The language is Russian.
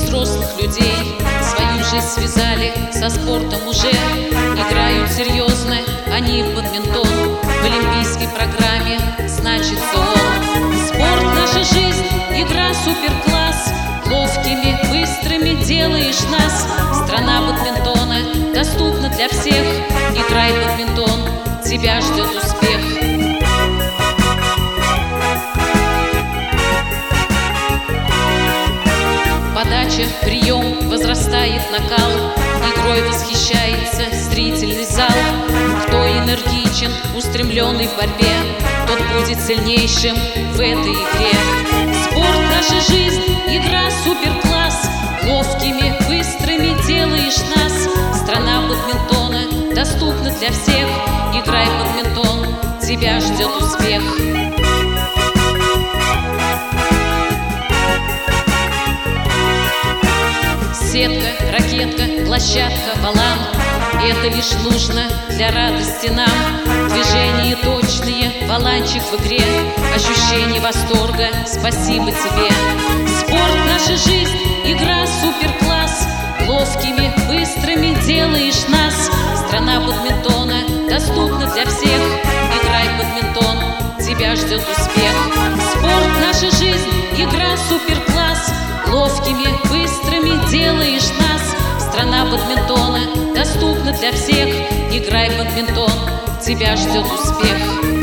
взрослых людей свою жизнь связали со спортом уже. Играют серьезно они в бадминтон, в олимпийской программе значится он. Спорт — наша жизнь, игра супер-класс. Ловкими, быстрыми делаешь нас. Страна бадминтона доступна для всех. Играй в бадминтон, тебя ждет успех. Подача, прием, возрастает накал. Игрой восхищается зрительный зал. Кто энергичен, устремленный в борьбе, тот будет сильнейшим в этой игре. Спорт — наша жизнь, игра супер-класс. Ловкими, быстрыми делаешь нас. Страна бадминтона доступна для всех. Играй в бадминтон, тебя ждет успех. Сетка, ракетка, площадка, валан — это лишь нужно для радости нам. Движения точные, валанчик в игре, ощущение восторга, спасибо тебе. Спорт — наша жизнь, игра супер-класс. Ловкими, быстрыми делаешь нас. Страна бадминтона доступна для всех. Играй в бадминтон, тебя ждет успех. Спорт — наша жизнь, игра супер-класс. Ловкими, быстрыми делаешь нас. Страна бадминтона доступна для всех. Играй в бадминтон, тебя ждет успех.